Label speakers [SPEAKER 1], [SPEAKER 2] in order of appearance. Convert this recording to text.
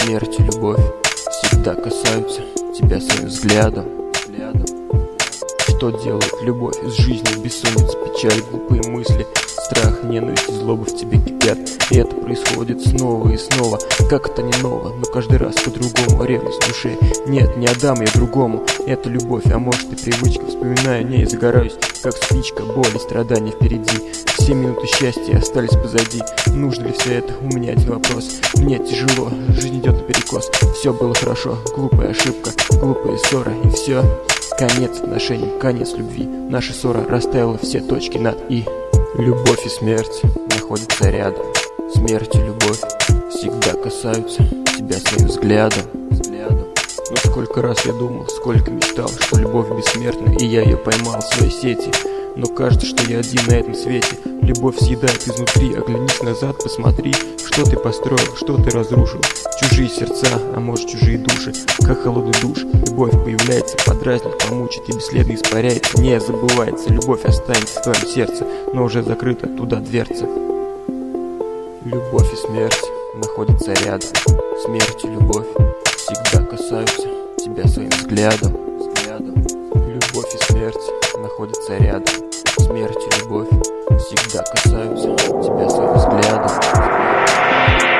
[SPEAKER 1] Смерть и любовь всегда касаются тебя своим взглядом. Что делает любовь из жизни? Бессонница, печаль, глупые мысли, страх, ненависть и злоба в тебе кипят. И это происходит снова и снова. Как это не ново, но каждый раз по-другому. Ревность в душе, нет, не отдам я другому. Это любовь, а может и привычка. Вспоминаю о ней и загораюсь, как спичка. Боль и страдания впереди, все минуты счастья остались позади. Нужно ли все это? У меня один вопрос. Мне тяжело, жизнь идет наперекос. Все было хорошо, глупая ошибка, глупые ссоры, и все. Конец отношений, конец любви. Наша ссора расставила все точки над «и». Любовь и смерть находятся рядом. Смерть и любовь всегда касаются тебя своим взглядом. Но сколько раз я думал, сколько мечтал, что любовь бессмертна, и я ее поймал в своей сети. Но кажется, что я один на этом свете. Любовь съедает изнутри. Оглянись назад, посмотри, что ты построил, что ты разрушил. Чужие сердца, а может чужие души, как холодный душ. Любовь появляется, подразнит, помучит и бесследно испаряется. Не забывается, любовь останется в твоем сердце, но уже закрыта туда дверца. Любовь и смерть находятся рядом. Смерть и любовь всегда касаются тебя своим взглядом. Любовь и смерть находятся рядом. Смерть и любовь всегда касаются тебя своим взглядом.